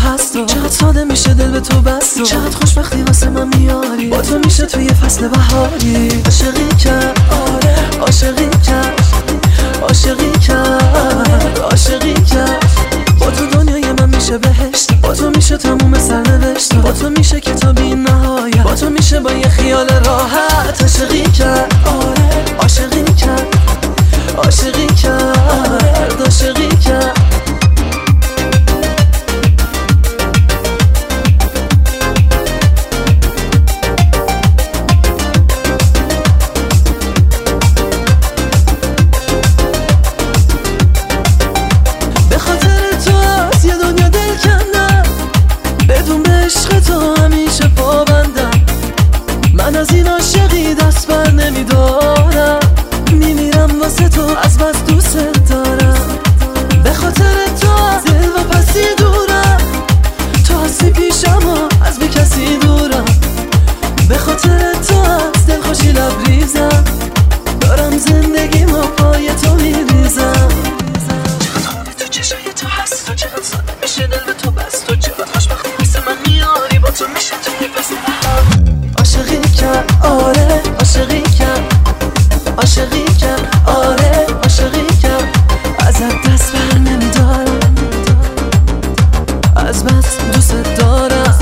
هست چقدر ساده میشه دل به تو بست چقدر خوشبختی واسه من میاری با تو میشه توی فصل بهاری عاشقی کرد عاشقی کرد عاشقی کرد عاشقی کرد با تو دنیای من میشه بهشت با تو میشه تموم سرنوشت با تو میشه کتابی نهایت با تو میشه با یه خیال راحت عاشقی کرد عاشقی کرد عاشقی کرد عاشقی کرد به خاطر تو از یه دنیا دل کندم بدون به عشق تو همیشه پابندم من از این عاشقی دست بر نمیدارم میمیرم واسه تو از بس دوست دارم به خاطر تو از دل و پسی دورم تو هستی پیشم و از بی کسی دورم به خاطر تو از دل خوشی لبریزم دارم زندگیمو پای تو میریزم چقدر خونه تو چشای تو هست و چقدر ساده میشه دل به تو بست و چقدر خوشبختی واسه من میاری با تو میشه توی فصل عاشقی کرد آره عاشقی کرد عاشقی کرد آره عاشقی کرد ازت دست بر نمیدارم از بس دوست دارم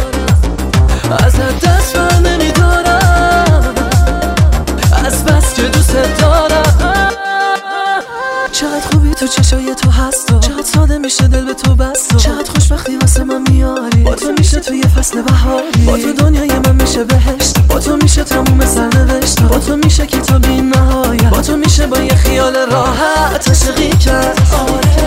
ازت دست بر نمیدارم از بس که دوست دارم چقدر خوبی تو چشای تو هست چقدر ساده میشه دل به تو بست چقدر خوشبختی واسه من میاری با تو میشه توی فصل بهاری با تو دنیای من میشه بهشت با تو میشه تموم سرنوشت با تو میشه کتابی نهایت با تو میشه با یه خیال راحت عاشقی کرد